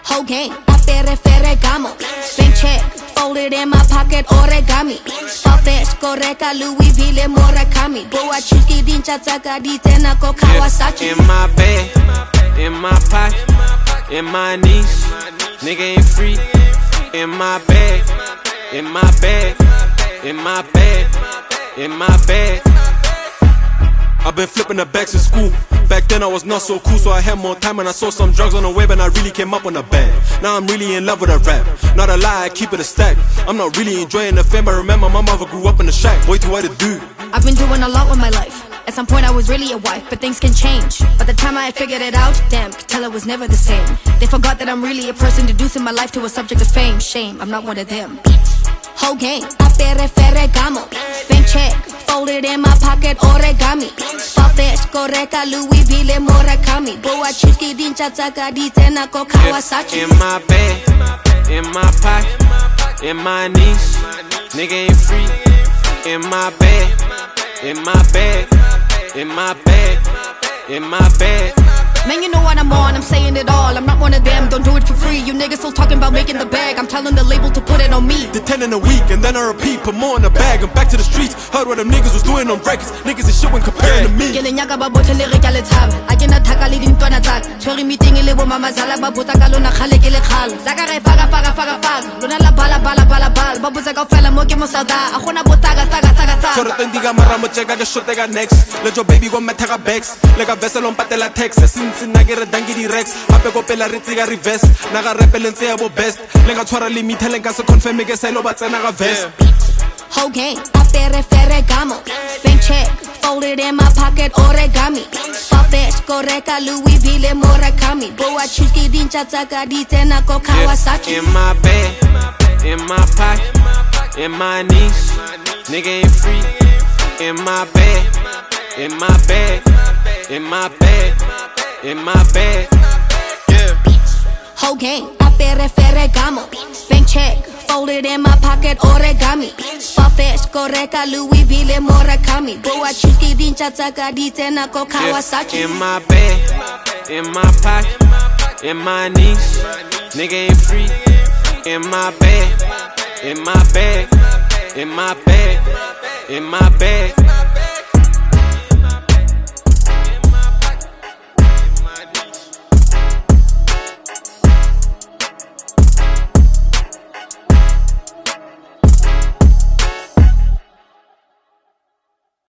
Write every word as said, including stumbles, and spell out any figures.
Whole gang, apere Ferragamo. Bank check, folded in my pocket, origami. Farfetch, Goreka, Louis V, Murakami. Boa Chuski, Dincha, Taka, Ditena, Kawasaki. In my bed, in my pocket, in my niche. Nigga ain't free. In my bed, in my bed, in my bed, in my bed. I've been flipping the bags in school. Back then I was not so cool, so I had more time and I saw some drugs on the web and I really came up on the bag. Now I'm really in love with a rap. Not a lie, I keep it a stack. I'm not really enjoying the fame, but remember my mother grew up in the shack. Boy, to what to do. I've been doing a lot with my life. At some point I was really a wife, but things can change. By the time I had figured it out, damn, could tell it was never the same. They forgot that I'm really a person deducing my life to a subject of fame. Shame, I'm not one of them. Whole gang, apere Ferragamo. Bank check, folded in my pocket, origami. Farfetch, Goreka, Louis V, Murakami. Boa Chuski, Dincha, Taka, Ditena, Kawasaki. In my bed, in my pocket, in my niche. Nigga ain't free. In my bed, in my bed, in my bed, in my bed. Man, you know what I'm on, I'm saying it all. I'm not one of them, don't do it for free. You niggas still talking about making the bag. I'm telling the label to put it on me. The ten in a week, and then I repeat, put more in the bag. I'm back to the streets, heard what them niggas was doing on records. Niggas is shit when comparing to me. Ke lenyaka ba botle le re ka le tshaba. A ke na thaka le dintwana tsaka. Tshwere meeting le bo mama zala ba botsa ka lona khale ke le khala. Zaka re faga faga faga faga. Lona la bala bala bala bala. Ba botsa ka fela mo ke mo sada. A gona botaga taga taga taga. Tshwere tendiga mara mo cheka ke shot ga next. Let your baby go metaga bags. Le ka vessel on patela text. Since na ke re dangi di rex. Hape go pela re tsiga reverse. Na ga repelentse ya bo best. Le ka tshwara limit le ka se confirm ke selo ba tsena ga vest. Whole gang, apere Ferragamo. Bank check, folded in my pocket, origami. Farfetch, Goreka, Louis V, Murakami. Boa Chuski, Dincha, Taka, Ditena, Kawasaki. In my bed, in my pocket, in my niche. Nigga ain't free. In my bed, in my bed, in my bed, in my bed. Yeah. Whole gang, apere Ferragamo. Bank check, folded in my pocket, origami. Farfetch, Goreka, Louis V, Murakami. Boa Chuski, Dincha, Taka, Ditena, Kawasaki. In my bed, in my pocket, in my niche. Nigga ain't free. In my bed, in my bed, in my bed, in my bed.